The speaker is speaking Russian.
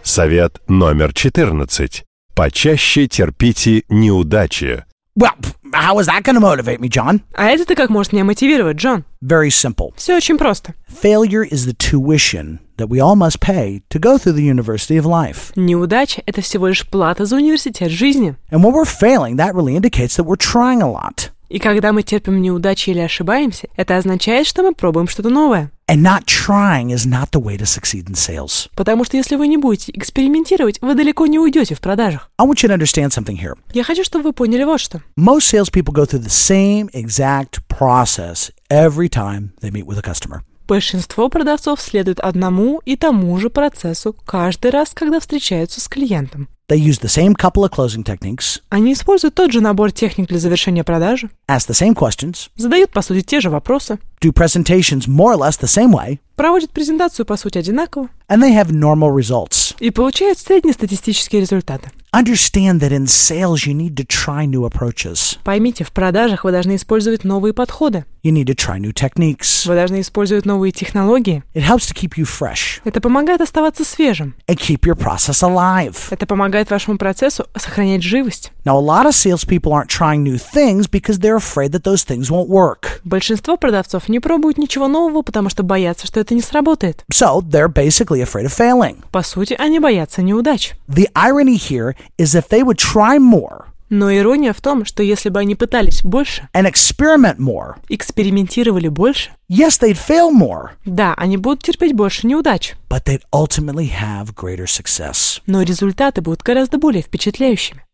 Совет номер 14. Почаще терпите неудачи. Well, how is that going to motivate me, John? А это-то как может меня мотивировать, Джон? Very simple. Все очень просто. Failure is the tuition that we all must pay to go through the University of Life. Неудача — это всего лишь плата за университет жизни. And when we're failing, that really indicates that we're trying a lot. И когда мы терпим неудачи или ошибаемся, это означает, что мы пробуем что-то новое. And not trying is not the way to succeed in sales. Потому что если вы не будете экспериментировать, вы далеко не уйдете в продажах. I want you to understand something here. Я хочу, чтобы вы поняли вот что. Most salespeople go through the same exact process every time they meet with a customer. Большинство продавцов следует одному и тому же процессу каждый раз, когда встречаются с клиентом. They use the same couple of closing techniques, Они используют тот же набор техник для завершения продажи, ask the same questions, задают, по сути, те же вопросы, do presentations more or less the same way, проводят презентацию, по сути, одинаково and they have normal results. и получают среднестатистические результаты. Understand that in sales you need to try new approaches. Поймите, в продажах вы должны использовать новые подходы. You need to try new techniques. Вы должны использовать новые технологии. It helps to keep you fresh Это помогает оставаться свежим. and keep your process alive. Это помогает вашему процессу сохранять живость. Now, a lot of salespeople aren't trying new things because they're afraid that those things won't work. Большинство продавцов не пробуют ничего нового, потому что боятся, что это не сработает. So, they're basically afraid of failing. По сути, они боятся неудач. The irony here is if they would try more Но ирония в том, что если бы они пытались больше, and experiment more, экспериментировали больше, yes, they'd fail more, да, они будут терпеть больше неудач, but they'd ultimately have greater success. но результаты будут гораздо более впечатляющими.